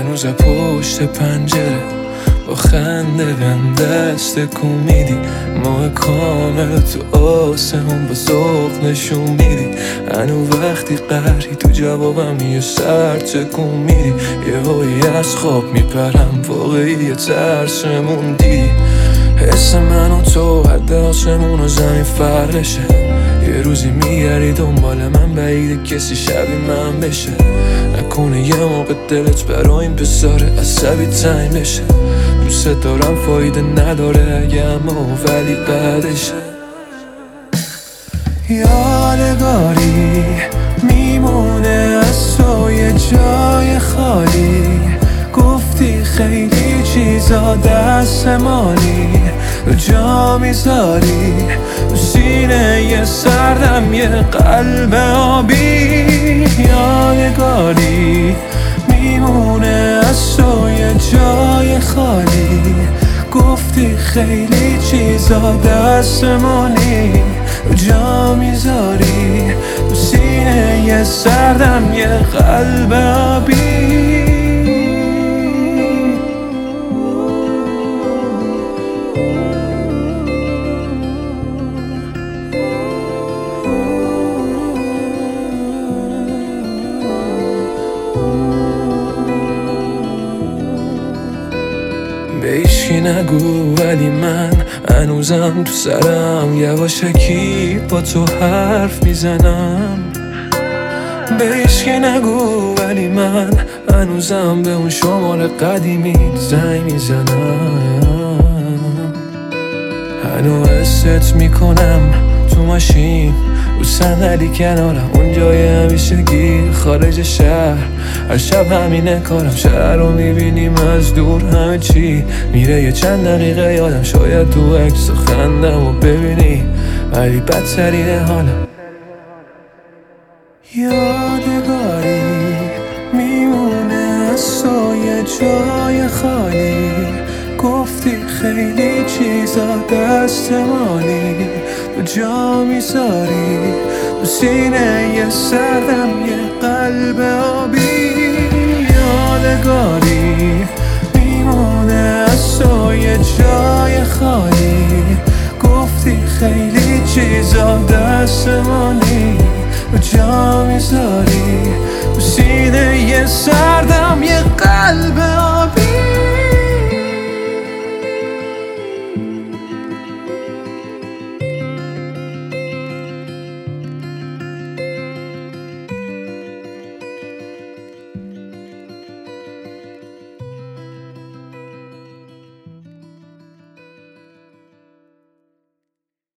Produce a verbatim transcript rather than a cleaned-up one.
هنوز پشت پنجره با خنده بهم دست کن میدی، ماه کامل تو آسمون با ذوق نشون میدی. هنو وقتی قهری تو جوابم یه سر تکون میدی، یه هایی از خواب میپرم واقعی یه ترسمون دیدی. حس من و تو حد آسمون و زمین فرقشه، یه روزی میگردی دنبال من بعیده کسی شبیه من بشه. نکنه یه موقع دلت برای این پسر عصبی تنگ بشه. دوست دارم فایده نداره اگه اما ولی بعدشه. یادگاری میمونه از تو یه جای خالی، گفتی خیلی چیزا دست مالی رو جا میذاری تو سینه یه سردم یه قلب آبی. یادگاری میمونه از تو یه جای خالی، گفتی خیلی چیزا دست مالی رو جا میذاری تو سینه یه سردم یه قلب آبی. به ایشکی نگو ولی من هنوزم تو سرم یواشکی با تو حرف میزنم. به ایشکی نگو ولی من هنوزم به اون شماره قدیمی زنگ میزنم. هنو حست میکنم تو ماشین رو صندلی کنارم، اون جای همیشگی خارج شهر. هر شب همینه کارم، شهر رو میبینیم از دور همه چی میره یه چند دقیقه یادم، شاید تو عکس خندم و ببینی ولی بدترینه حالم. یادگاری میمونه از تو یه جای خالی، گفتی خیلی چیزا دست مالی تو جا میذاری تو سینه یه سردم یه قلب آبی. یادگاری میمونه از تو یه جای خالی، گفتی خیلی چیزا دست مالی تو جا میذاری تو سینه یه سردم یه قلب آبی.